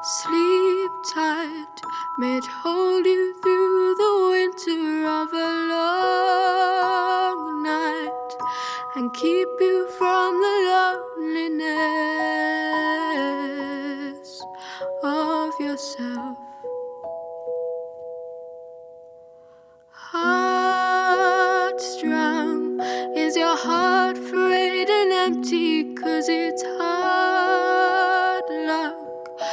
Sleep tight, may it hold you through the winter of a long night and keep you from the loneliness of yourself.